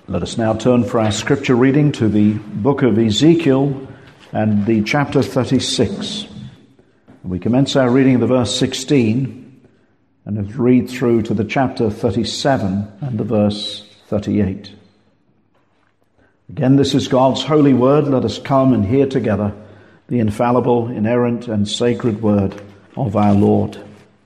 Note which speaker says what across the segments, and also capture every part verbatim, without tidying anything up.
Speaker 1: Let us now turn for our scripture reading to the book of Ezekiel and the chapter thirty-six. We commence our reading of the verse sixteen and read through to the chapter thirty-seven and the verse thirty-eight. Again, this is God's holy word. Let us come and hear together the infallible, inerrant, and sacred word of our Lord.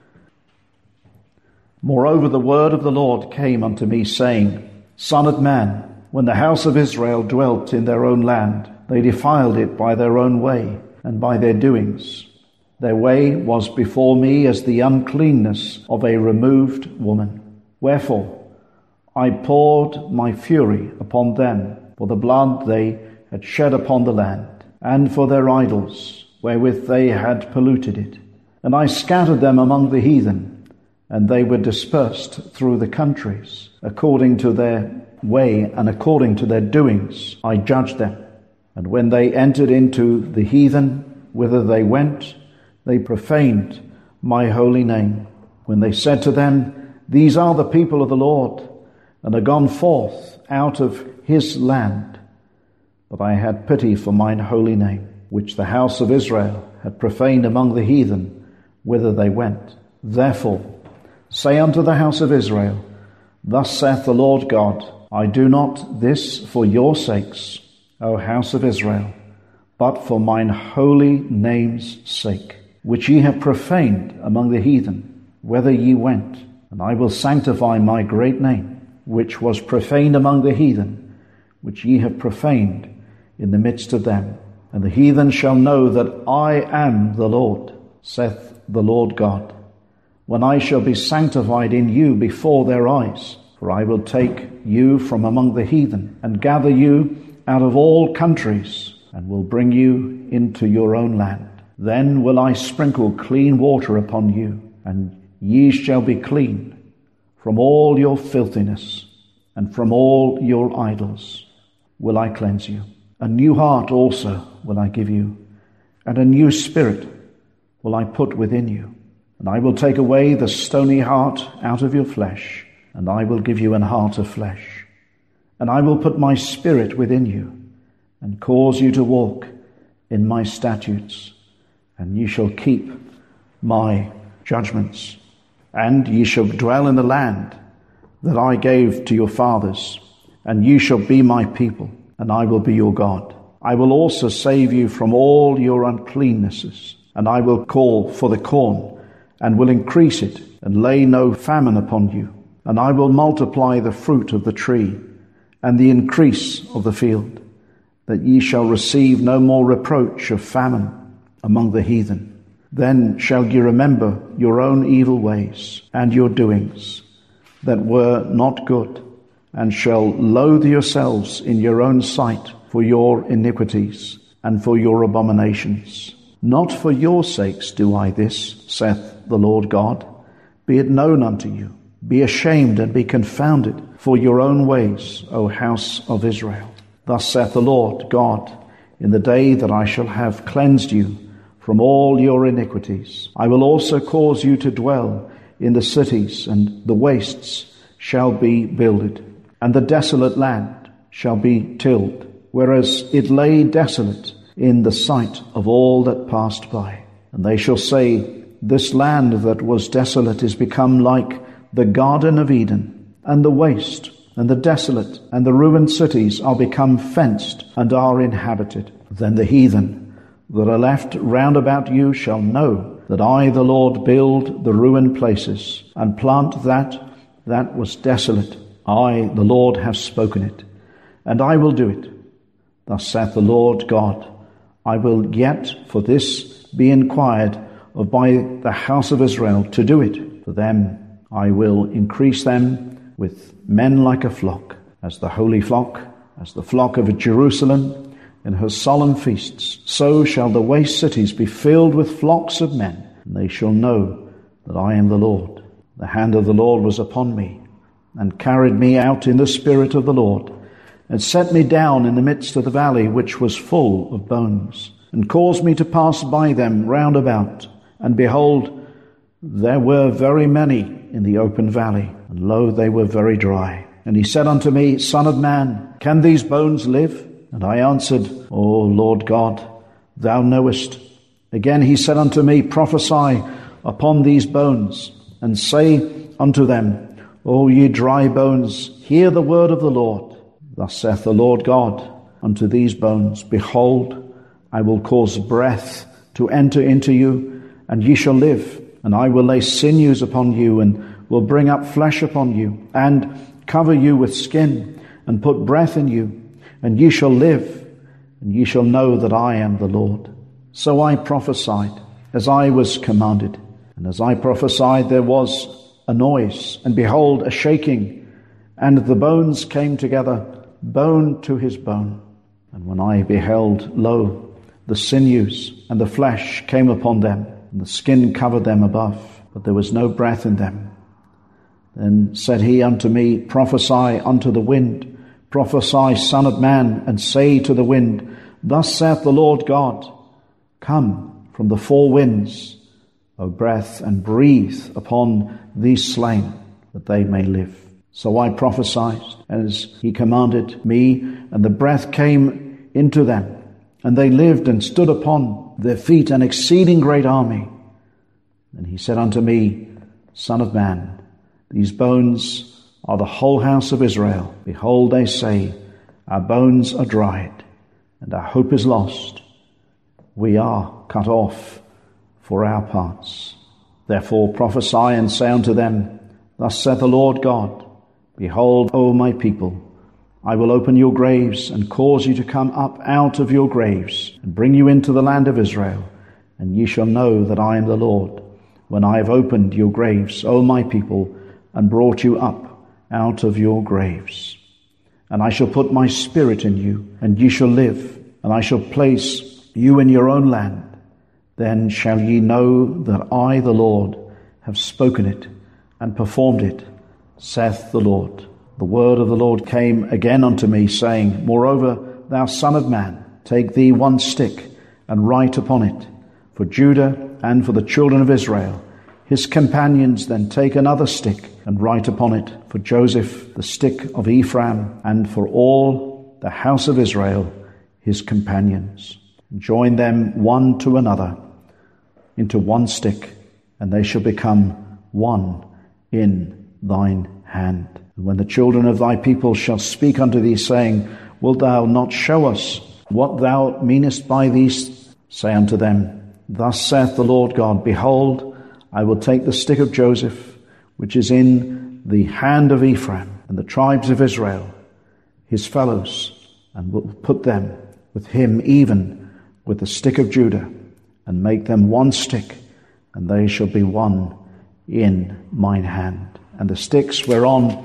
Speaker 1: Moreover, the word of the Lord came unto me, saying, Son of man, when the house of Israel dwelt in their own land, they defiled it by their own way and by their doings. Their way was before me as the uncleanness of a removed woman. Wherefore I poured my fury upon them for the blood they had shed upon the land, and for their idols, wherewith they had polluted it. And I scattered them among the heathen, and they were dispersed through the countries. According to their way and according to their doings I judged them. And when they entered into the heathen, whither they went, they profaned my holy name. When they said to them, These are the people of the Lord, and are gone forth out of his land. But I had pity for mine holy name, which the house of Israel had profaned among the heathen, whither they went. Therefore say unto the house of Israel, Thus saith the Lord God, I do not this for your sakes, O house of Israel, but for mine holy name's sake, which ye have profaned among the heathen, whither ye went. And I will sanctify my great name, which was profaned among the heathen, which ye have profaned in the midst of them. And the heathen shall know that I am the Lord, saith the Lord God, when I shall be sanctified in you before their eyes. For I will take you from among the heathen, and gather you out of all countries, and will bring you into your own land. Then will I sprinkle clean water upon you, and ye shall be clean from all your filthiness, and from all your idols will I cleanse you. A new heart also will I give you, and a new spirit will I put within you. And I will take away the stony heart out of your flesh, and I will give you an heart of flesh. And I will put my spirit within you, and cause you to walk in my statutes, and ye shall keep my judgments. And ye shall dwell in the land that I gave to your fathers, and ye shall be my people, and I will be your God. I will also save you from all your uncleannesses, and I will call for the corn, and will increase it, and lay no famine upon you. And I will multiply the fruit of the tree, and the increase of the field, that ye shall receive no more reproach of famine among the heathen. Then shall ye remember your own evil ways, and your doings, that were not good, and shall loathe yourselves in your own sight for your iniquities, and for your abominations. Not for your sakes do I this, saith the Lord God. Be it known unto you. Be ashamed and be confounded for your own ways, O house of Israel. Thus saith the Lord God, in the day that I shall have cleansed you from all your iniquities, I will also cause you to dwell in the cities, and the wastes shall be builded, and the desolate land shall be tilled, whereas it lay desolate in the sight of all that passed by. And they shall say, This land that was desolate is become like the Garden of Eden, and the waste, and the desolate, and the ruined cities are become fenced, and are inhabited. Then the heathen that are left round about you shall know that I, the Lord, build the ruined places, and plant that that was desolate. I, the Lord, have spoken it, and I will do it. Thus saith the Lord God, I will yet for this be inquired of by the house of Israel to do it. For them I will increase them with men like a flock, as the holy flock, as the flock of Jerusalem in her solemn feasts. So shall the waste cities be filled with flocks of men, and they shall know that I am the Lord. The hand of the Lord was upon me, and carried me out in the spirit of the Lord, and set me down in the midst of the valley which was full of bones, and caused me to pass by them round about. And behold, there were very many in the open valley, and lo, they were very dry. And he said unto me, Son of man, can these bones live? And I answered, O Lord God, thou knowest. Again he said unto me, Prophesy upon these bones, and say unto them, O ye dry bones, hear the word of the Lord. Thus saith the Lord God unto these bones, Behold, I will cause breath to enter into you, and ye shall live. And I will lay sinews upon you, and will bring up flesh upon you, and cover you with skin, and put breath in you, and ye shall live, and ye shall know that I am the Lord. So I prophesied, as I was commanded. And as I prophesied, there was a noise, and behold, a shaking, and the bones came together, bone to his bone. And when I beheld, lo, the sinews and the flesh came upon them, and the skin covered them above, but there was no breath in them. Then said he unto me, Prophesy unto the wind, prophesy, Son of man, and say to the wind, Thus saith the Lord God, Come from the four winds, O breath, and breathe upon these slain, that they may live. So I prophesied as he commanded me, and the breath came into them, and they lived and stood upon their feet, an exceeding great army. And he said unto me, Son of man, these bones are the whole house of Israel. Behold, they say, Our bones are dried, and our hope is lost. We are cut off for our parts. Therefore prophesy and say unto them, Thus saith the Lord God, Behold, O my people, I will open your graves, and cause you to come up out of your graves, and bring you into the land of Israel, and ye shall know that I am the Lord, when I have opened your graves, O my people, and brought you up out of your graves. And I shall put my spirit in you, and ye shall live, and I shall place you in your own land. Then shall ye know that I, the Lord, have spoken it, and performed it, saith the Lord. The word of the Lord came again unto me, saying, Moreover, thou son of man, take thee one stick, and write upon it, for Judah and for the children of Israel. His companions then take another stick, and write upon it, for Joseph, the stick of Ephraim, and for all the house of Israel, his companions. Join them one to another into one stick, and they shall become one in thine hand. And when the children of thy people shall speak unto thee, saying, Wilt thou not show us what thou meanest by these? Say unto them, Thus saith the Lord God, Behold, I will take the stick of Joseph, which is in the hand of Ephraim, and the tribes of Israel, his fellows, and will put them with him even with the stick of Judah, and make them one stick, and they shall be one in mine hand. And the sticks whereon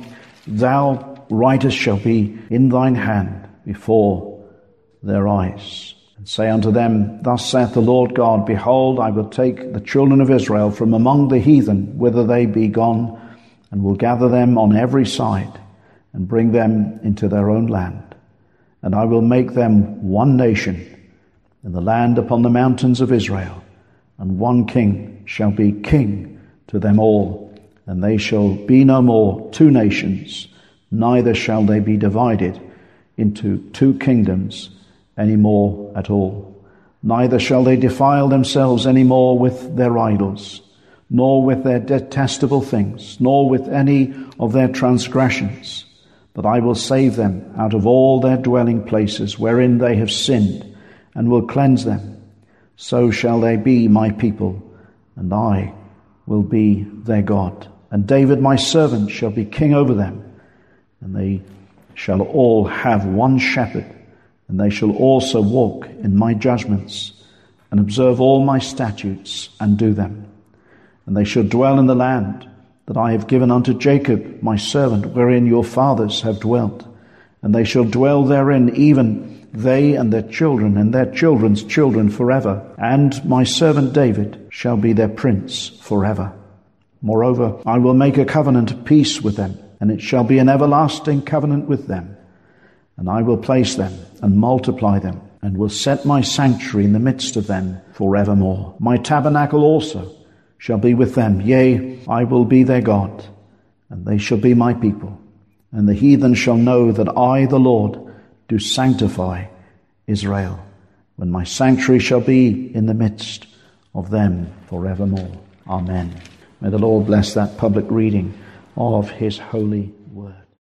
Speaker 1: thou writest shall be in thine hand before their eyes. And say unto them, Thus saith the Lord God, Behold, I will take the children of Israel from among the heathen, whither they be gone, and will gather them on every side, and bring them into their own land. And I will make them one nation in the land upon the mountains of Israel, and one king shall be king to them all, and they shall be no more two nations, neither shall they be divided into two kingdoms any more at all. Neither shall they defile themselves any more with their idols, nor with their detestable things, nor with any of their transgressions, but I will save them out of all their dwelling places wherein they have sinned, and will cleanse them. So shall they be my people, and I will be their God. And David my servant shall be king over them, and they shall all have one shepherd, and they shall also walk in my judgments, and observe all my statutes, and do them. And they shall dwell in the land that I have given unto Jacob my servant, wherein your fathers have dwelt. And they shall dwell therein, even they and their children and their children's children forever. And my servant David shall be their prince forever. Moreover, I will make a covenant of peace with them, and it shall be an everlasting covenant with them. And I will place them and multiply them, and will set my sanctuary in the midst of them forevermore. My tabernacle also shall be with them. Yea, I will be their God, and they shall be my people. and the heathen shall know that I, the Lord, do sanctify Israel, when my sanctuary shall be in the midst of them forevermore. Amen. May the Lord bless that public reading of his holy word.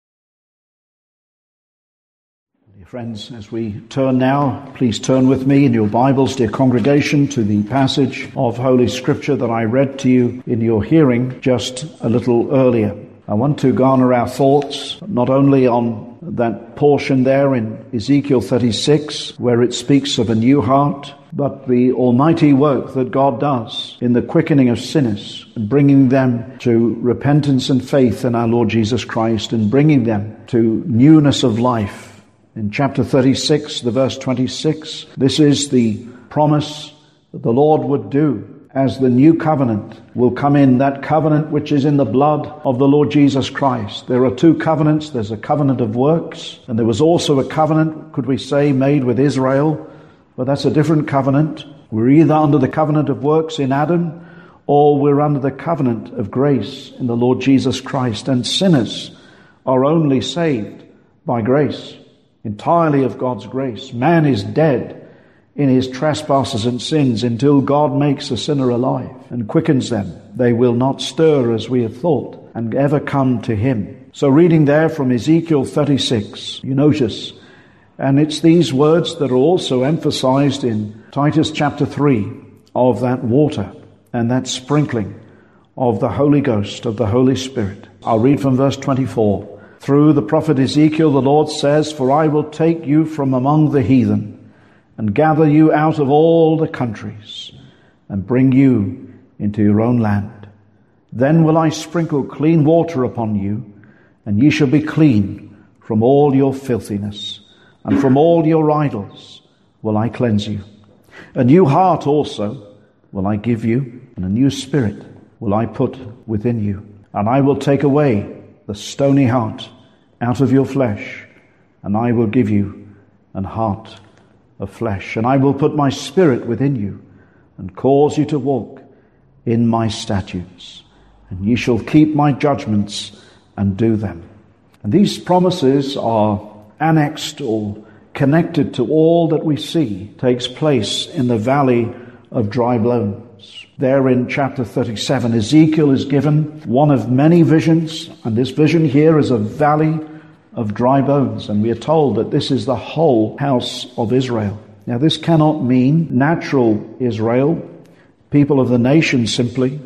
Speaker 1: Dear friends, as we turn now, please turn with me in your Bibles, dear congregation, to the passage of Holy Scripture that I read to you in your hearing just a little earlier. I want to garner our thoughts not only on that portion there in Ezekiel thirty-six, where it speaks of a new heart, but the almighty work that God does in the quickening of sinners and bringing them to repentance and faith in our Lord Jesus Christ and bringing them to newness of life. In chapter thirty-six, the verse twenty-six, this is the promise that the Lord would do as the new covenant will come in, that covenant which is in the blood of the Lord Jesus Christ. There are two covenants. There's a covenant of works, and there was also a covenant, could we say, made with Israel, but that's a different covenant. We're either under the covenant of works in Adam, or we're under the covenant of grace in the Lord Jesus Christ. And sinners are only saved by grace, entirely of God's grace. Man is dead in his trespasses and sins until God makes a sinner alive and quickens them. They will not stir as we have thought and ever come to him. So reading there from Ezekiel thirty-six, you notice, and it's these words that are also emphasized in Titus chapter three, of that water and that sprinkling of the Holy Ghost, of the Holy Spirit. I'll read from verse twenty-four. Through the prophet Ezekiel, the Lord says, "For I will take you from among the heathen, and gather you out of all the countries, and bring you into your own land. Then will I sprinkle clean water upon you, and ye shall be clean from all your filthiness, and from all your idols will I cleanse you. A new heart also will I give you, and a new spirit will I put within you. And I will take away the stony heart out of your flesh, and I will give you an heart of flesh. And I will put my spirit within you, and cause you to walk in my statutes. And ye shall keep my judgments and do them." And these promises are annexed or connected to all that we see takes place in the valley of dry bones. There in chapter thirty-seven, Ezekiel is given one of many visions, and this vision here is a valley of dry bones, and we are told that this is the whole house of Israel. Now, this cannot mean natural Israel, people of the nation simply,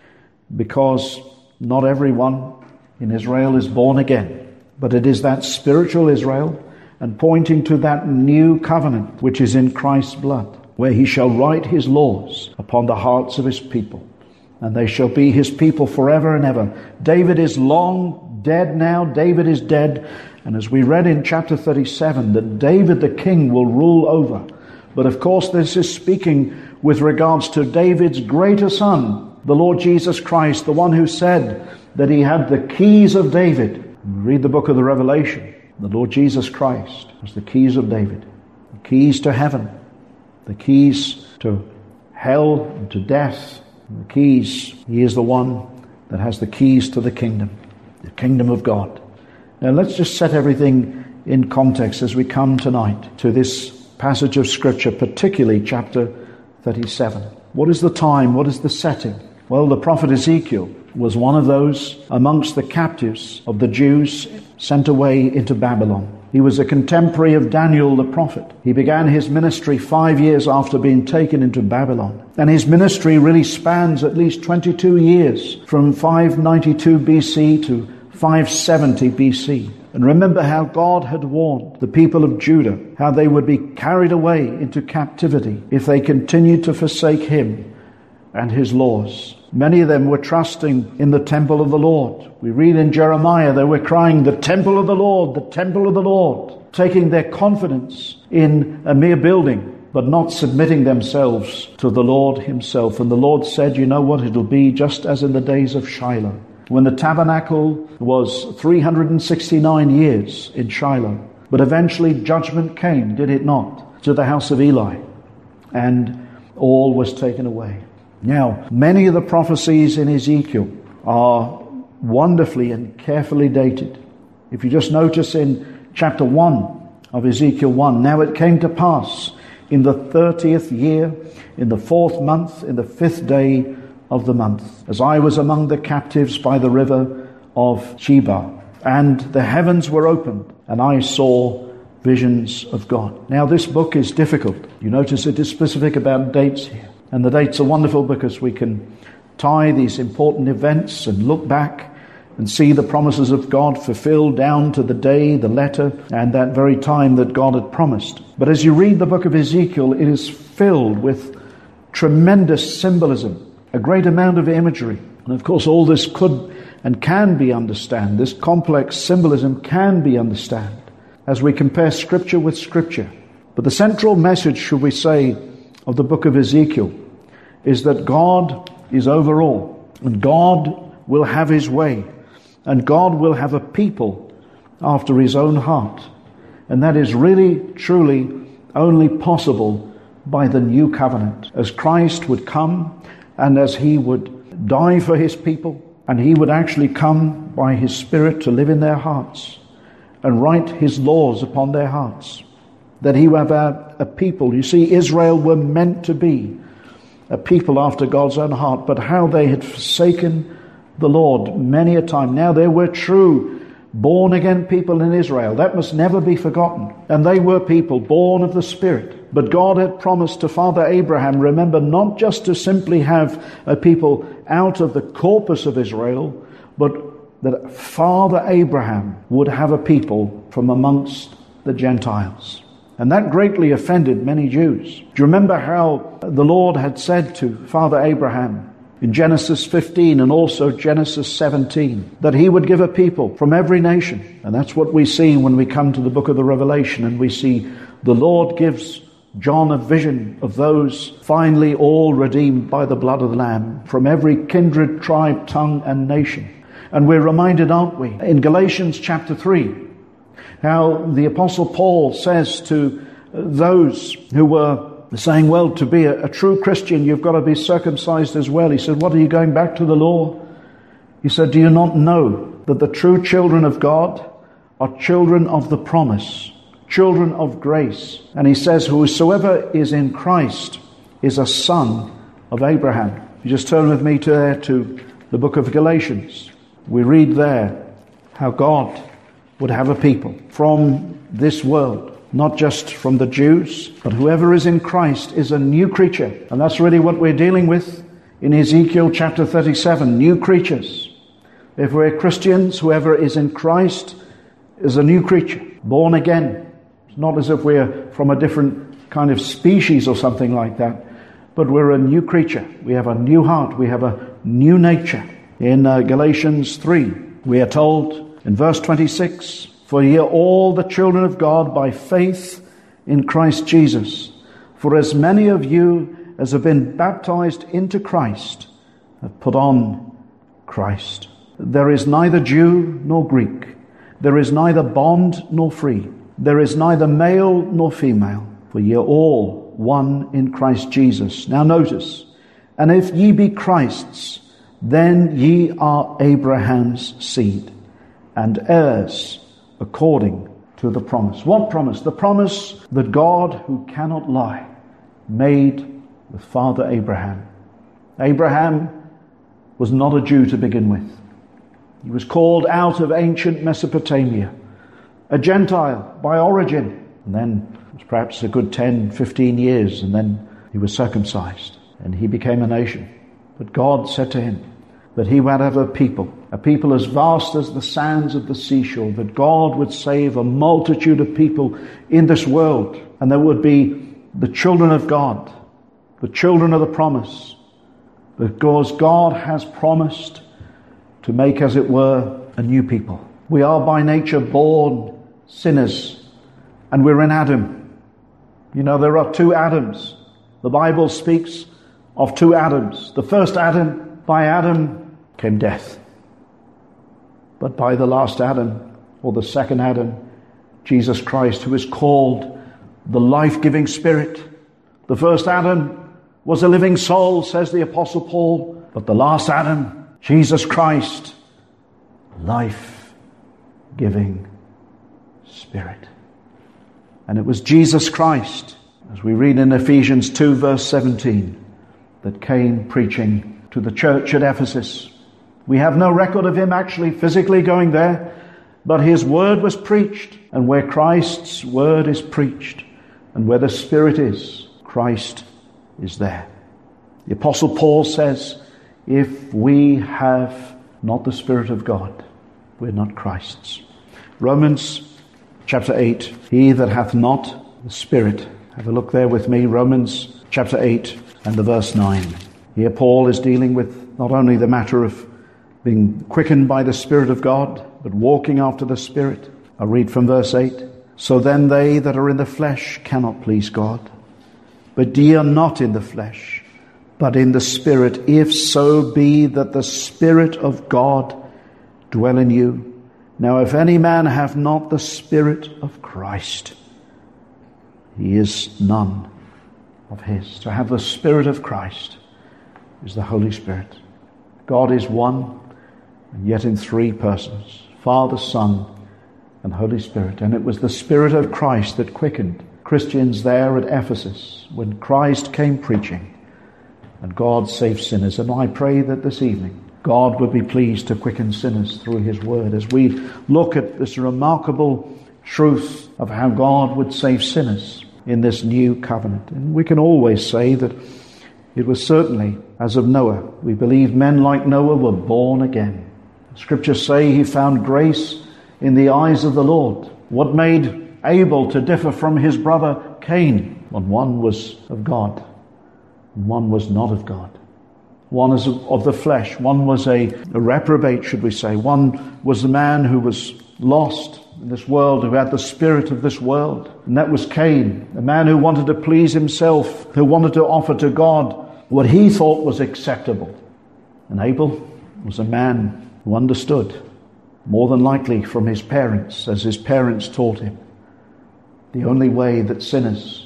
Speaker 1: because not everyone in Israel is born again, but it is that spiritual Israel, and pointing to that new covenant which is in Christ's blood, where he shall write his laws upon the hearts of his people, and they shall be his people forever and ever. David is long dead now. David is dead. And as we read in chapter thirty-seven, that David the king will rule over. But of course, this is speaking with regards to David's greater son, the Lord Jesus Christ, the one who said that he had the keys of David. Read the book of the Revelation. The Lord Jesus Christ has the keys of David, the keys to heaven, the keys to hell and to death, the keys. He is the one that has the keys to the kingdom, the kingdom of God. Now let's just set everything in context as we come tonight to this passage of Scripture, particularly chapter thirty-seven. What is the time? What is the setting? Well, the prophet Ezekiel was one of those amongst the captives of the Jews sent away into Babylon. He was a contemporary of Daniel the prophet. He began his ministry five years after being taken into Babylon. And his ministry really spans at least twenty-two years, from five ninety-two B C to five seventy B C. And remember how God had warned the people of Judah, how they would be carried away into captivity if they continued to forsake him and his laws. Many of them were trusting in the temple of the Lord. We read in Jeremiah, they were crying, "The temple of the Lord, the temple of the Lord," taking their confidence in a mere building, but not submitting themselves to the Lord himself. And the Lord said, you know what, it'll be just as in the days of Shiloh, when the tabernacle was three hundred sixty-nine years in Shiloh. But eventually judgment came, did it not, to the house of Eli, and all was taken away. Now, many of the prophecies in Ezekiel are wonderfully and carefully dated. If you just notice in chapter one of Ezekiel one, now it came to pass in the thirtieth year, in the fourth month, in the fifth day of the month, as I was among the captives by the river of Chebar, and the heavens were opened, and I saw visions of God. Now this book is difficult. You notice it is specific about dates here. And the dates are wonderful because we can tie these important events and look back and see the promises of God fulfilled down to the day, the letter, and that very time that God had promised. But as you read the book of Ezekiel, it is filled with tremendous symbolism, a great amount of imagery. And of course all this could and can be understood. This complex symbolism can be understood as we compare Scripture with Scripture. But the central message, should we say, of the book of Ezekiel is that God is over all, and God will have his way, and God will have a people after his own heart. And that is really, truly only possible by the new covenant, as Christ would come and as he would die for his people, and he would actually come by his Spirit to live in their hearts and write his laws upon their hearts, that he would have a, a people. You see, Israel were meant to be a people after God's own heart, but how they had forsaken the Lord many a time. Now there were true born-again people in Israel. That must never be forgotten. And they were people born of the Spirit. But God had promised to Father Abraham, remember, not just to simply have a people out of the corpus of Israel, but that Father Abraham would have a people from amongst the Gentiles. And that greatly offended many Jews. Do you remember how the Lord had said to Father Abraham in Genesis fifteen and also Genesis seventeen that he would give a people from every nation? And that's what we see when we come to the book of the Revelation, and we see the Lord gives John a vision of those finally all redeemed by the blood of the Lamb from every kindred, tribe, tongue, and nation. And we're reminded, aren't we, in Galatians chapter three, how the Apostle Paul says to those who were saying, well, to be a, a true Christian, you've got to be circumcised as well. He said, what, are you going back to the law? He said, do you not know that the true children of God are children of the promise, children of grace? And he says, whosoever is in Christ is a son of Abraham. You just turn with me to there to the book of Galatians. We read there how God would have a people from this world, not just from the Jews, but whoever is in Christ is a new creature. And that's really what we're dealing with in Ezekiel chapter thirty-seven, new creatures. If we're Christians, whoever is in Christ is a new creature, born again. It's not as if we're from a different kind of species or something like that, but we're a new creature. We have a new heart. We have a new nature. In uh, Galatians three, we are told in verse twenty-six, for ye are all the children of God by faith in Christ Jesus. For as many of you as have been baptized into Christ have put on Christ. There is neither Jew nor Greek. There is neither bond nor free. There is neither male nor female. For ye are all one in Christ Jesus. Now notice, and if ye be Christ's, then ye are Abraham's seed, and heirs according to the promise. What promise? The promise that God, who cannot lie, made with Father Abraham. Abraham was not a Jew to begin with. He was called out of ancient Mesopotamia, a Gentile by origin, and then it was perhaps a good ten, fifteen years, and then he was circumcised, and he became a nation. But God said to him that he would have a people, a people as vast as the sands of the seashore, that God would save a multitude of people in this world, and there would be the children of God, the children of the promise, because God has promised to make, as it were, a new people. We are by nature born sinners, and we're in Adam. You know, there are two Adams. The Bible speaks of two Adams. The first Adam, by Adam came death. But by the last Adam, or the second Adam, Jesus Christ, who is called the life-giving Spirit. The first Adam was a living soul, says the Apostle Paul. But the last Adam, Jesus Christ, life life-giving Spirit. And it was Jesus Christ, as we read in Ephesians two verse seventeen, that came preaching to the church at Ephesus. We have no record of him actually physically going there, but his word was preached, and where Christ's word is preached, and where the Spirit is, Christ is there. The Apostle Paul says, if we have not the Spirit of God, we're not Christ's. Romans chapter eight, he that hath not the Spirit. Have a look there with me, Romans chapter eight and the verse nine. Here Paul is dealing with not only the matter of being quickened by the Spirit of God, but walking after the Spirit. I read from verse eight. So then they that are in the flesh cannot please God. But ye are not in the flesh, but in the Spirit, if so be that the Spirit of God dwell in you. Now if any man have not the Spirit of Christ, he is none of his. To have the Spirit of Christ is the Holy Spirit. God is one, and yet in three persons, Father, Son, and Holy Spirit. And it was the Spirit of Christ that quickened Christians there at Ephesus when Christ came preaching, and God saved sinners. And I pray that this evening God would be pleased to quicken sinners through his word as we look at this remarkable truth of how God would save sinners in this new covenant. And we can always say that it was certainly as of Noah. We believe men like Noah were born again. Scriptures say he found grace in the eyes of the Lord. What made Abel to differ from his brother Cain? Well, one was of God, and one was not of God. One is of the flesh. One was a, a reprobate, should we say. One was the man who was lost in this world, who had the spirit of this world. And that was Cain, a man who wanted to please himself, who wanted to offer to God what he thought was acceptable. And Abel was a man who understood, more than likely from his parents, as his parents taught him, the only way that sinners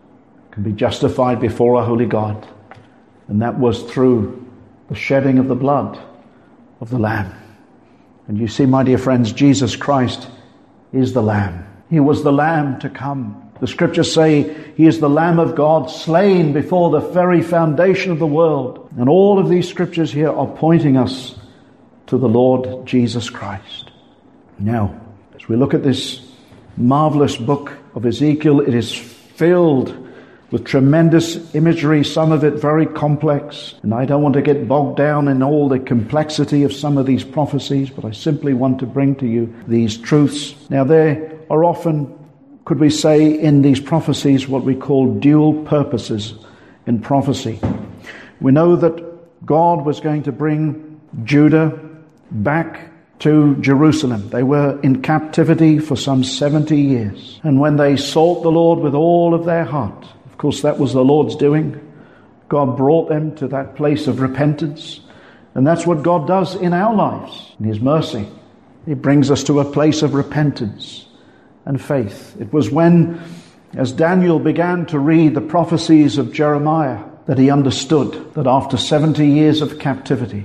Speaker 1: can be justified before a holy God, and that was through the shedding of the blood of the Lamb. And you see, my dear friends, Jesus Christ is the Lamb. He was the Lamb to come. The Scriptures say he is the Lamb of God, slain before the very foundation of the world. And all of these Scriptures here are pointing us to the Lord Jesus Christ. Now, as we look at this marvelous book of Ezekiel, it is filled with tremendous imagery, some of it very complex. And I don't want to get bogged down in all the complexity of some of these prophecies, but I simply want to bring to you these truths. Now, there are often, could we say, in these prophecies what we call dual purposes in prophecy. We know that God was going to bring Judah back to Jerusalem. They were in captivity for some seventy years. And when they sought the Lord with all of their heart, of course that was the Lord's doing, God brought them to that place of repentance. And that's what God does in our lives, in his mercy. He brings us to a place of repentance and faith. It was when, as Daniel began to read the prophecies of Jeremiah, that he understood that after seventy years of captivity,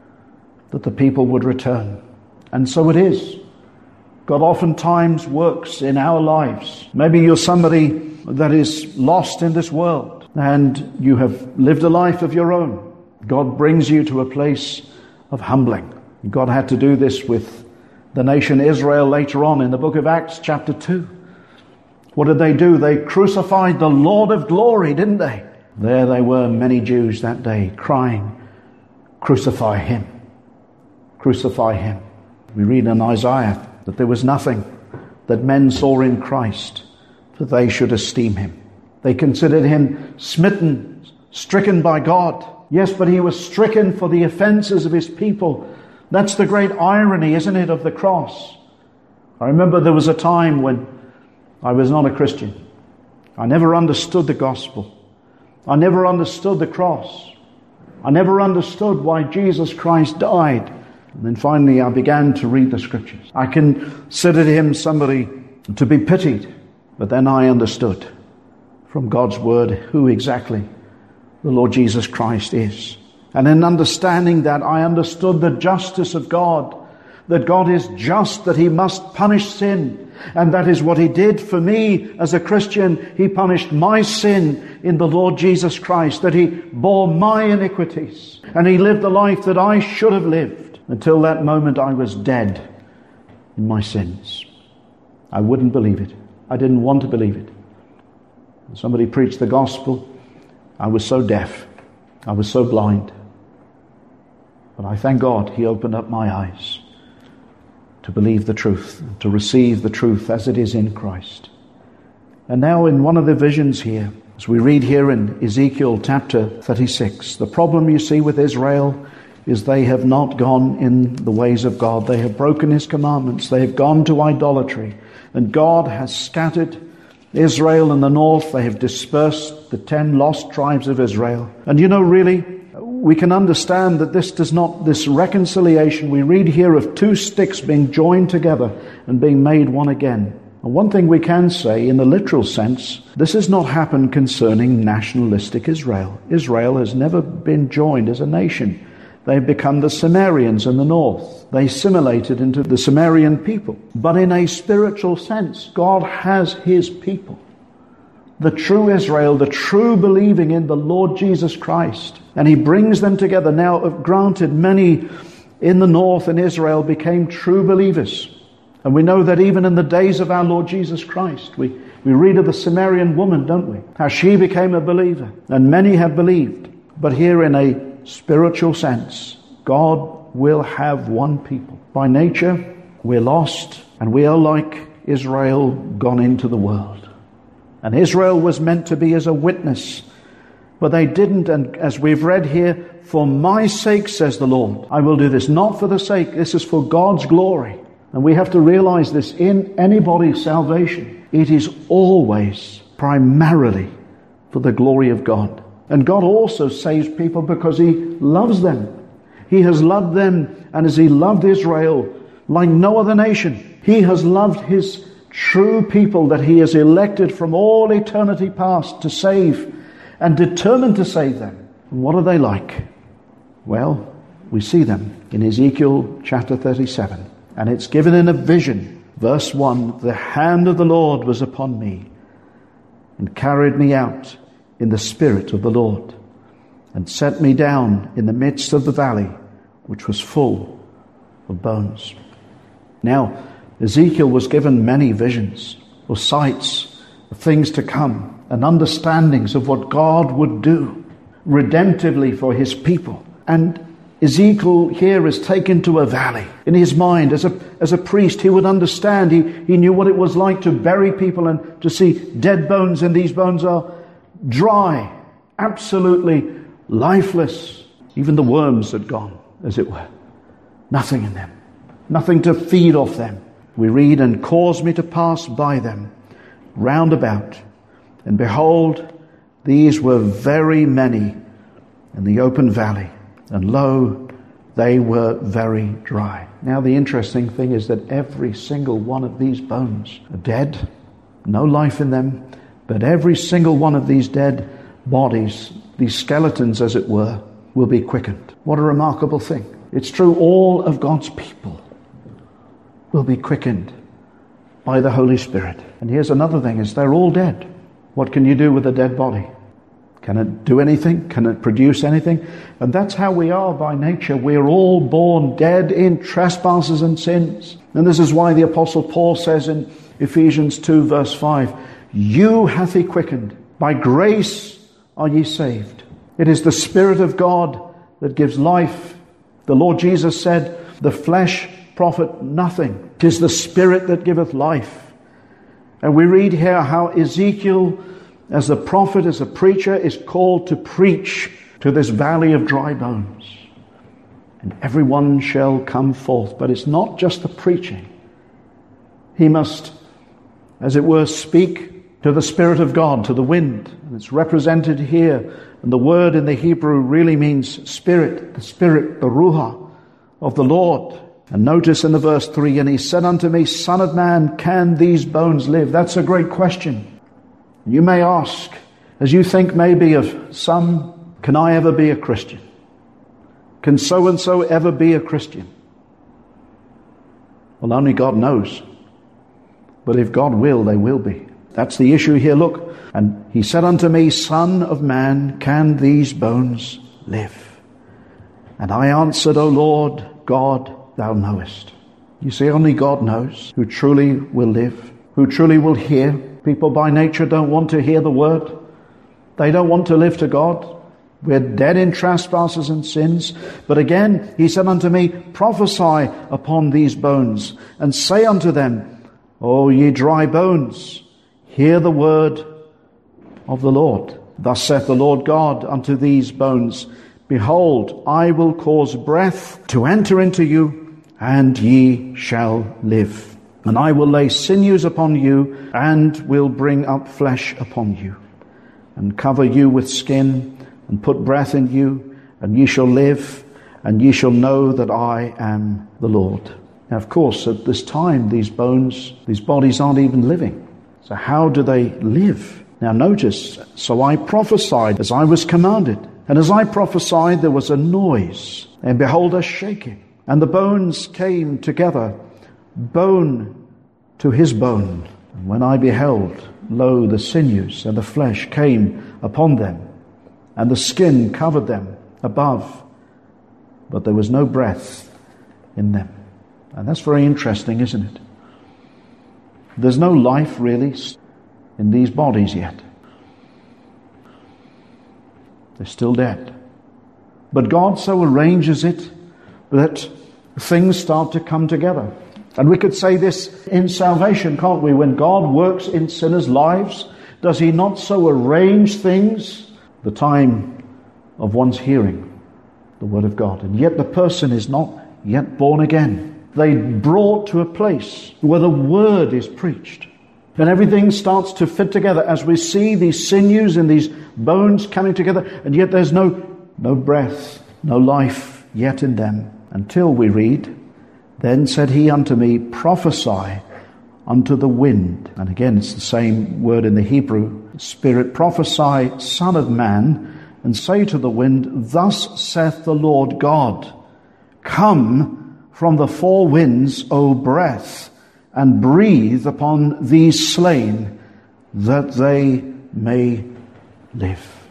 Speaker 1: that the people would return. And so it is. God oftentimes works in our lives. Maybe you're somebody that is lost in this world and you have lived a life of your own. God brings you to a place of humbling. God had to do this with the nation Israel later on in the book of Acts chapter two. What did they do? They crucified the Lord of glory, didn't they? There they were, many Jews that day, crying, "Crucify him. Crucify him." We read in Isaiah that there was nothing that men saw in Christ that they should esteem him. They considered him smitten, stricken by God. Yes, but he was stricken for the offenses of his people. That's the great irony, isn't it, of the cross? I remember there was a time when I was not a Christian. I never understood the gospel. I never understood the cross. I never understood why Jesus Christ died. And then finally I began to read the Scriptures. I considered him somebody to be pitied. But then I understood from God's word who exactly the Lord Jesus Christ is. And in understanding that, I understood the justice of God, that God is just, that he must punish sin. And that is what he did for me as a Christian. He punished my sin in the Lord Jesus Christ, that he bore my iniquities. And he lived the life that I should have lived. Until that moment I was dead in my sins. I wouldn't believe it. I didn't want to believe it. When somebody preached the gospel, I was so deaf. I was so blind. But I thank God he opened up my eyes to believe the truth, to receive the truth as it is in Christ. And now in one of the visions here, as we read here in Ezekiel chapter thirty-six, the problem you see with Israel is they have not gone in the ways of God. They have broken his commandments. They have gone to idolatry. And God has scattered Israel in the north. They have dispersed the ten lost tribes of Israel. And you know, really, we can understand that this does not, this reconciliation, we read here of two sticks being joined together and being made one again. And one thing we can say in the literal sense, this has not happened concerning nationalistic Israel. Israel has never been joined as a nation. They've become the Sumerians in the north. They assimilated into the Sumerian people. But in a spiritual sense, God has his people. The true Israel, the true believing in the Lord Jesus Christ. And he brings them together. Now, granted, many in the north in Israel became true believers. And we know that even in the days of our Lord Jesus Christ, we, we read of the Sumerian woman, don't we? How she became a believer. And many have believed. But here in a spiritual sense, God will have one people. By nature, we're lost, and we are like Israel gone into the world. And Israel was meant to be as a witness, but they didn't. And as we've read here, for my sake, says the Lord, I will do this. Not for the sake, this is for God's glory. And we have to realize this in anybody's salvation. It is always primarily for the glory of God. And God also saves people because he loves them. He has loved them, and as he loved Israel like no other nation, he has loved his true people that he has elected from all eternity past to save and determined to save them. And what are they like? Well, we see them in Ezekiel chapter thirty-seven. And it's given in a vision. Verse one, the hand of the Lord was upon me and carried me out in the spirit of the Lord, and set me down in the midst of the valley, which was full of bones. Now, Ezekiel was given many visions, or sights, of things to come, and understandings of what God would do redemptively for his people. And Ezekiel here is taken to a valley. In his mind, as a as a priest, he would understand. He, he knew what it was like to bury people and to see dead bones, and these bones are dry, absolutely lifeless. Even the worms had gone, as it were. Nothing in them. Nothing to feed off them. We read, and caused me to pass by them round about. And behold, these were very many in the open valley. And lo, they were very dry. Now the interesting thing is that every single one of these bones are dead. No life in them. But every single one of these dead bodies, these skeletons as it were, will be quickened. What a remarkable thing. It's true, all of God's people will be quickened by the Holy Spirit. And here's another thing, is they're all dead. What can you do with a dead body? Can it do anything? Can it produce anything? And that's how we are by nature. We're all born dead in trespasses and sins. And this is why the Apostle Paul says in Ephesians two verse five, you hath he quickened. By grace are ye saved. It is the Spirit of God that gives life. The Lord Jesus said, the flesh profit nothing. 'Tis the Spirit that giveth life. And we read here how Ezekiel, as a prophet, as a preacher, is called to preach to this valley of dry bones. And everyone shall come forth. But it's not just the preaching. He must, as it were, speak to the Spirit of God, to the wind. And it's represented here. And the word in the Hebrew really means spirit, the spirit, the ruah of the Lord. And notice in the verse three, and he said unto me, Son of man, can these bones live? That's a great question. You may ask, as you think maybe of some, can I ever be a Christian? Can so-and-so ever be a Christian? Well, only God knows. But if God will, they will be. That's the issue here. Look, and he said unto me, Son of man, can these bones live? And I answered, O Lord God, thou knowest. You see, only God knows who truly will live, who truly will hear. People by nature don't want to hear the word. They don't want to live to God. We're dead in trespasses and sins. But again, he said unto me, Prophesy upon these bones, and say unto them, O ye dry bones, hear the word of the Lord. Thus saith the Lord God unto these bones, Behold, I will cause breath to enter into you, and ye shall live. And I will lay sinews upon you, and will bring up flesh upon you, and cover you with skin, and put breath in you, and ye shall live, and ye shall know that I am the Lord. Now, of course, at this time, these bones, these bodies aren't even living. So how do they live? Now notice, so I prophesied as I was commanded. And as I prophesied, there was a noise, and behold, a shaking. And the bones came together, bone to his bone. And when I beheld, lo, the sinews and the flesh came upon them, and the skin covered them above, but there was no breath in them. And that's very interesting, isn't it? There's no life really in these bodies yet. They're still dead. But God so arranges it that things start to come together. And we could say this in salvation, can't we? When God works in sinners' lives, does he not so arrange things? The time of one's hearing the word of God. And yet the person is not yet born again. They brought to a place where the word is preached. And everything starts to fit together as we see these sinews and these bones coming together. And yet there's no, no breath, no life yet in them. Until we read, Then said he unto me, Prophesy unto the wind. And again, it's the same word in the Hebrew. Spirit, prophesy, Son of man, and say to the wind, Thus saith the Lord God, Come from the four winds, O breath, and breathe upon these slain, that they may live.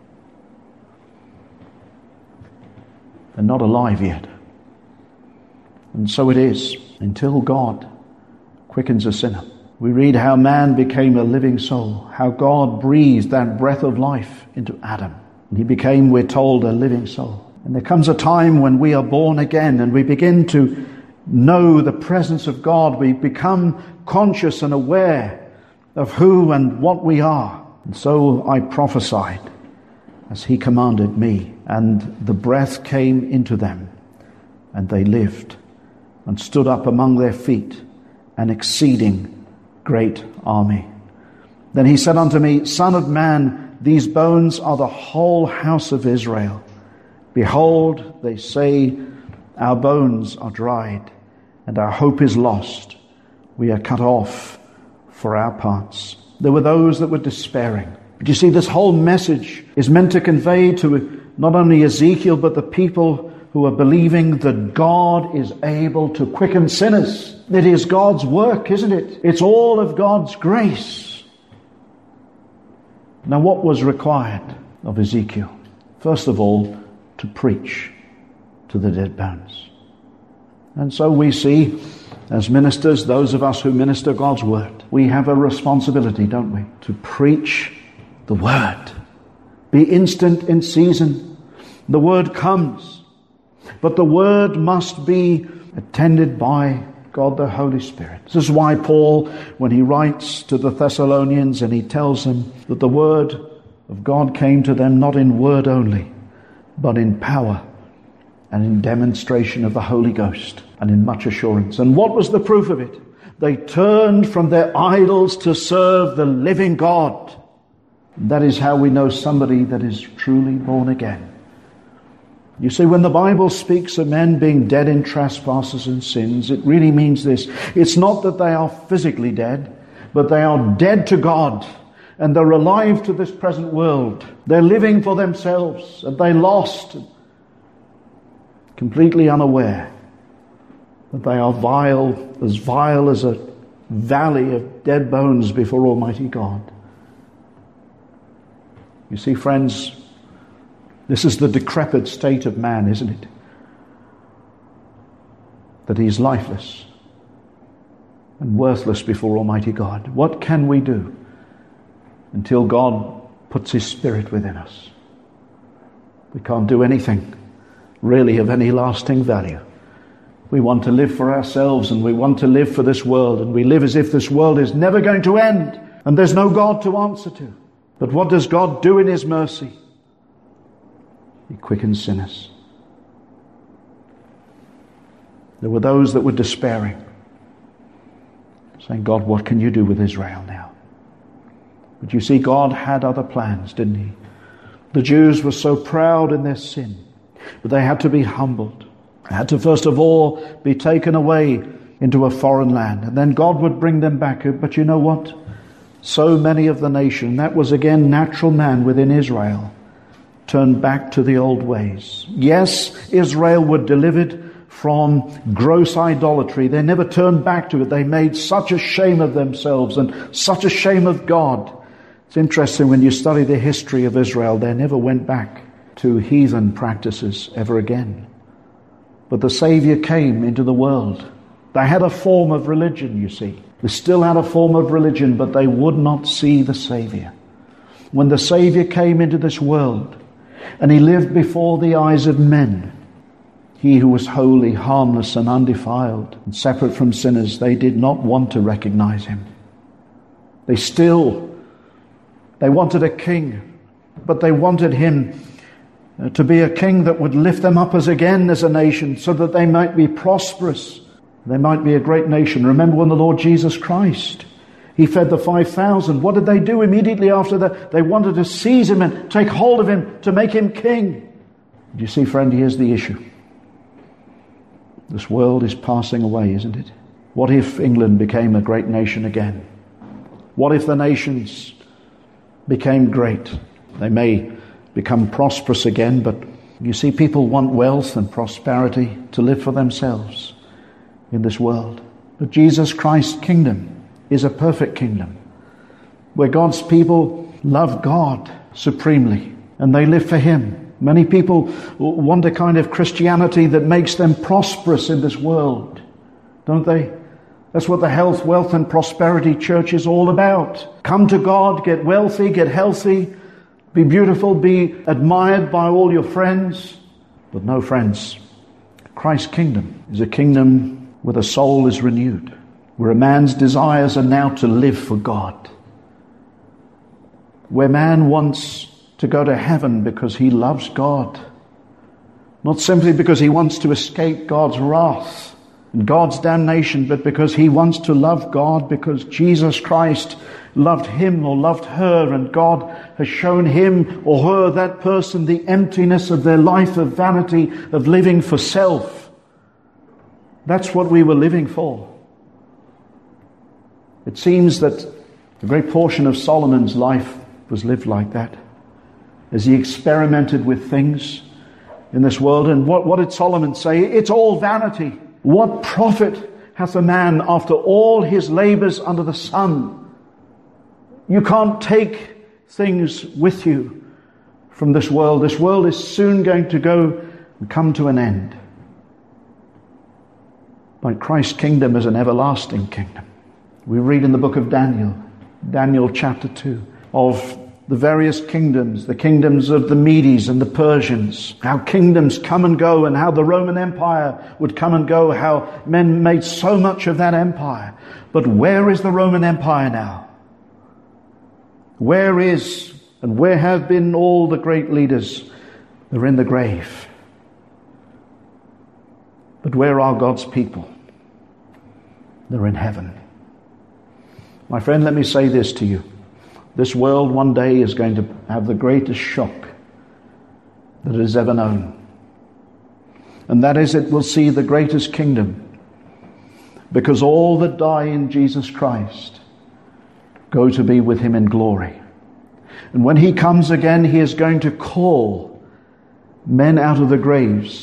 Speaker 1: They're not alive yet. And so it is until God quickens a sinner. We read how man became a living soul, how God breathed that breath of life into Adam. And he became, we're told, a living soul. And there comes a time when we are born again and we begin to know the presence of God. We become conscious and aware of who and what we are. And so I prophesied as he commanded me, and the breath came into them, and they lived and stood up among their feet, an exceeding great army. Then he said unto me, Son of man, these bones are the whole house of Israel. Behold, they say, Our bones are dried, and our hope is lost. We are cut off for our parts. There were those that were despairing. But you see, this whole message is meant to convey to not only Ezekiel, but the people who are believing that God is able to quicken sinners. It is God's work, isn't it? It's all of God's grace. Now, what was required of Ezekiel? First of all, to preach to the dead bones. And so we see, as ministers, those of us who minister God's word, we have a responsibility, don't we? To preach the word. Be instant in season. The word comes. But the word must be attended by God the Holy Spirit. This is why Paul, when he writes to the Thessalonians and he tells them that the word of God came to them not in word only, but in power and in demonstration of the Holy Ghost and in much assurance. And what was the proof of it? They turned from their idols to serve the living God. That is how we know somebody that is truly born again. You see, when the Bible speaks of men being dead in trespasses and sins, it really means this. It's not that they are physically dead, but they are dead to God, and they're alive to this present world. They're living for themselves, and they lost, completely unaware that they are vile, as vile as a valley of dead bones before Almighty God. You see, friends, this is the decrepit state of man, isn't it? That he's lifeless and worthless before Almighty God. What can we do until God puts His Spirit within us? We can't do anything really of any lasting value. We want to live for ourselves, and we want to live for this world, and we live as if this world is never going to end and there's no God to answer to. But what does God do in His mercy? He quickens sinners. There were those that were despairing, saying, God, what can you do with Israel now? But you see, God had other plans, didn't He? The Jews were so proud in their sin, but they had to be humbled. They had to first of all be taken away into a foreign land, and then God would bring them back. But you know what? So many of the nation, that was again natural man within Israel, turned back to the old ways. Yes, Israel were delivered from gross idolatry. They never turned back to it. They made such a shame of themselves and such a shame of God. It's interesting when you study the history of Israel, they never went back to heathen practices ever again. But the Savior came into the world. They had a form of religion, you see. They still had a form of religion, but they would not see the Savior. When the Savior came into this world, and He lived before the eyes of men, He who was holy, harmless, and undefiled, and separate from sinners, they did not want to recognize Him. They still, they wanted a king, but they wanted Him to be a king that would lift them up as again as a nation, so that they might be prosperous. They might be a great nation. Remember when the Lord Jesus Christ, He fed the five thousand. What did they do immediately after that? They wanted to seize Him and take hold of Him to make Him king. Do you see, friend, here's the issue. This world is passing away, isn't it? What if England became a great nation again? What if the nations became great? They may become prosperous again, but you see, people want wealth and prosperity to live for themselves in this world. But Jesus Christ's kingdom is a perfect kingdom where God's people love God supremely and they live for Him. Many people want a kind of Christianity that makes them prosperous in this world, don't they? That's what the health, wealth and prosperity church is all about. Come to God, get wealthy, get healthy, be beautiful, be admired by all your friends. But no, friends, Christ's kingdom is a kingdom where the soul is renewed, where a man's desires are now to live for God, where man wants to go to heaven because he loves God, not simply because he wants to escape God's wrath and God's damnation, but because he wants to love God, because Jesus Christ loved him or loved her, and God has shown him or her, that person, the emptiness of their life of vanity, of living for self. That's what we were living for. It seems that a great portion of Solomon's life was lived like that, as he experimented with things in this world. And what, what did Solomon say? It's all vanity. What profit hath a man after all his labors under the sun? You can't take things with you from this world. This world is soon going to go and come to an end. But Christ's kingdom is an everlasting kingdom. We read in the book of Daniel, Daniel chapter two, of the various kingdoms, the kingdoms of the Medes and the Persians, how kingdoms come and go, and how the Roman Empire would come and go, how men made so much of that empire. But where is the Roman Empire now? Where is and where have been all the great leaders? They're in the grave. But where are God's people? They're in heaven. My friend, let me say this to you. This world one day is going to have the greatest shock that it has ever known. And that is, it will see the greatest kingdom, because all that die in Jesus Christ go to be with Him in glory. And when He comes again, He is going to call men out of the graves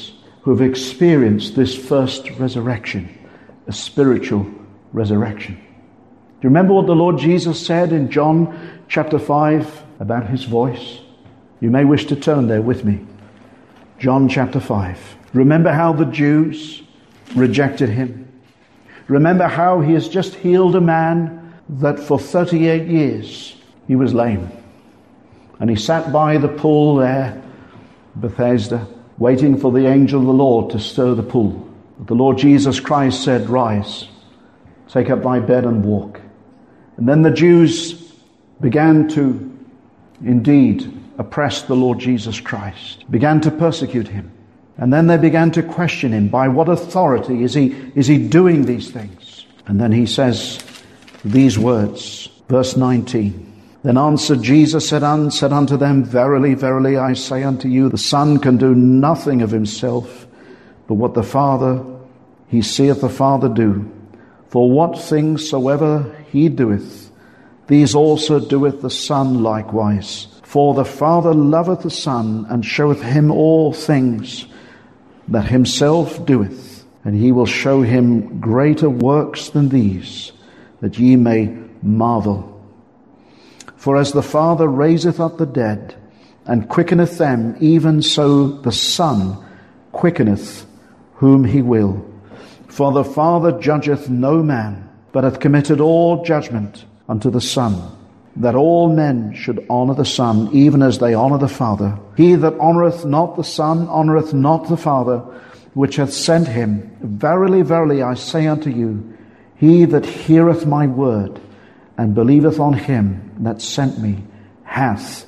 Speaker 1: who have experienced this first resurrection, a spiritual resurrection. Do you remember what the Lord Jesus said in John chapter five about his voice? You may wish to turn there with me. John chapter five. Remember how the Jews rejected him. Remember how he has just healed a man that for thirty-eight years he was lame. And he sat by the pool there, Bethesda, waiting for the angel of the Lord to stir the pool. But the Lord Jesus Christ said, "Rise, take up thy bed and walk." And then the Jews began to indeed oppress the Lord Jesus Christ, began to persecute him. And then they began to question him. By what authority is he, is he doing these things? And then he says these words, verse nineteen. Then answered Jesus, said, un, said unto them, Verily, verily, I say unto you, the Son can do nothing of himself, but what the Father, he seeth the Father do. For what things soever he doeth, these also doeth the Son likewise. For the Father loveth the Son, and showeth him all things that himself doeth, and he will show him greater works than these, that ye may marvel. For as the Father raiseth up the dead, and quickeneth them, even so the Son quickeneth whom he will. For the Father judgeth no man, but hath committed all judgment unto the Son, that all men should honour the Son, even as they honour the Father. He that honoureth not the Son honoureth not the Father, which hath sent him. Verily, verily, I say unto you, he that heareth my word, and believeth on him that sent me, hath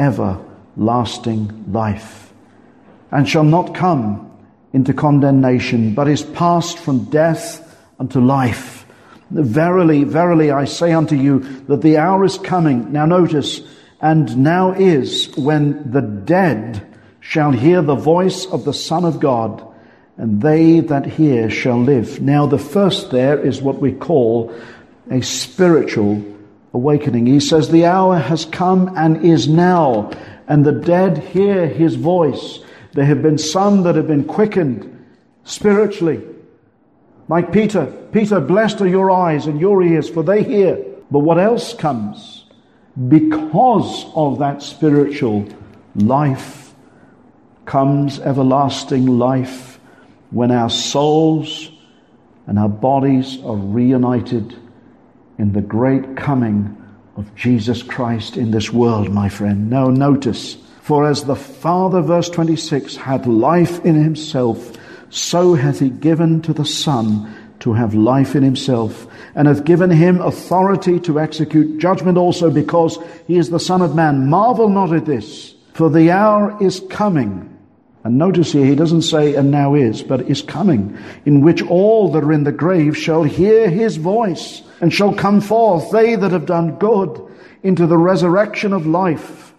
Speaker 1: everlasting life, and shall not come into condemnation, but is passed from death unto life. Verily, verily, I say unto you, that the hour is coming, now notice, and now is, when the dead shall hear the voice of the Son of God, and they that hear shall live. Now the first there is what we call a spiritual awakening. He says the hour has come and is now, and the dead hear his voice. There have been some that have been quickened spiritually. Like Peter. Peter, blessed are your eyes and your ears, for they hear. But what else comes? Because of that spiritual life comes everlasting life, when our souls and our bodies are reunited in the great coming of Jesus Christ in this world, my friend. Now notice, for as the Father, verse twenty-six, hath life in himself, so hath he given to the Son to have life in himself, and hath given him authority to execute judgment also, because he is the Son of Man. Marvel not at this, for the hour is coming. And notice here, he doesn't say, and now is, but is coming, in which all that are in the grave shall hear his voice, and shall come forth, they that have done good, into the resurrection of life,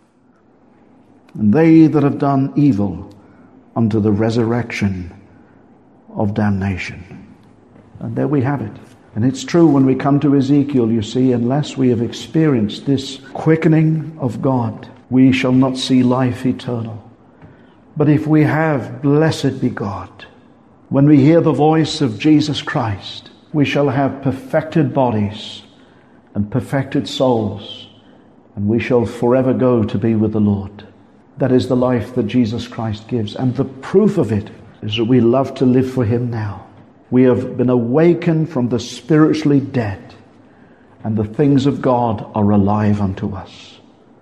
Speaker 1: and they that have done evil unto the resurrection of damnation. And there we have it. And it's true when we come to Ezekiel, you see, unless we have experienced this quickening of God, we shall not see life eternal. But if we have, blessed be God, when we hear the voice of Jesus Christ, we shall have perfected bodies and perfected souls, and we shall forever go to be with the Lord. That is the life that Jesus Christ gives. And the proof of it is that we love to live for him now. We have been awakened from the spiritually dead, and the things of God are alive unto us.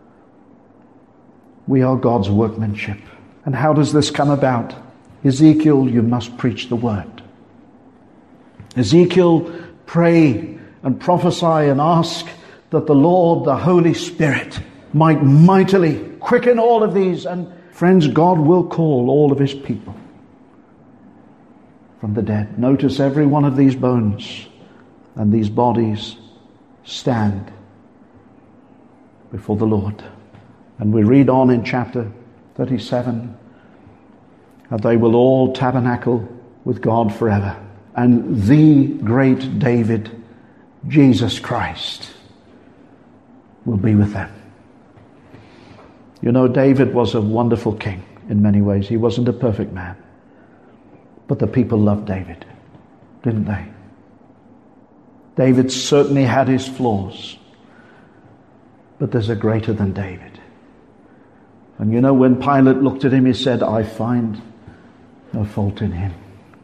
Speaker 1: We are God's workmanship. And how does this come about? Ezekiel, you must preach the word. Ezekiel, pray and prophesy and ask that the Lord, the Holy Spirit, might mightily quicken all of these. And friends, God will call all of his people from the dead. Notice every one of these bones and these bodies stand before the Lord. And we read on in chapter thirty-seven, that they will all tabernacle with God forever. And the great David, Jesus Christ, will be with them. You know, David was a wonderful king in many ways. He wasn't a perfect man. But the people loved David, didn't they? David certainly had his flaws, but there's a greater than David. And you know, when Pilate looked at him, he said, I find no fault in him.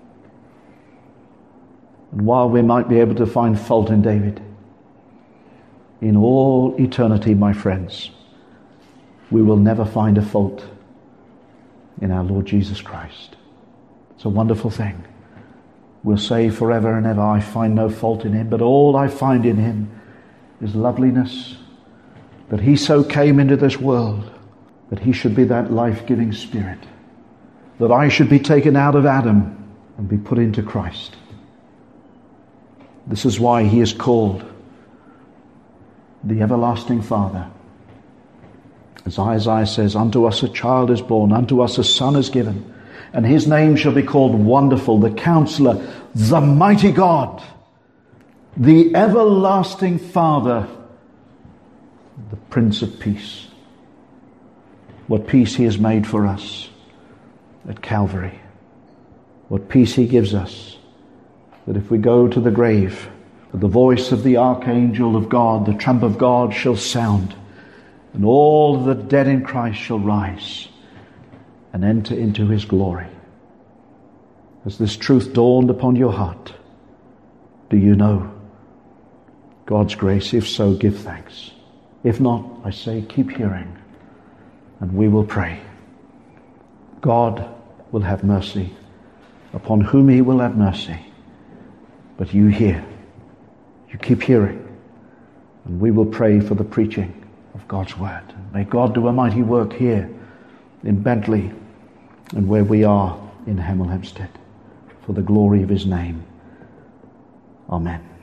Speaker 1: And while we might be able to find fault in David, in all eternity, my friends, we will never find a fault in our Lord Jesus Christ. It's a wonderful thing. We'll say forever and ever, I find no fault in him, but all I find in him is loveliness, that he so came into this world, that he should be that life-giving Spirit, that I should be taken out of Adam and be put into Christ. This is why he is called the everlasting Father. As Isaiah says, unto us a child is born, unto us a son is given, and his name shall be called Wonderful, the Counselor, the Mighty God, the Everlasting Father, the Prince of Peace. What peace he has made for us at Calvary. What peace he gives us, that if we go to the grave, the voice of the archangel of God, the trump of God shall sound, and all the dead in Christ shall rise and enter into his glory. Has this truth dawned upon your heart? Do you know God's grace? If so, give thanks. If not, I say keep hearing, and we will pray. God will have mercy upon whom he will have mercy. But you hear, you keep hearing, and we will pray for the preaching of God's word. May God do a mighty work here in Bentley and where we are in Hemel Hempstead for the glory of his name. Amen.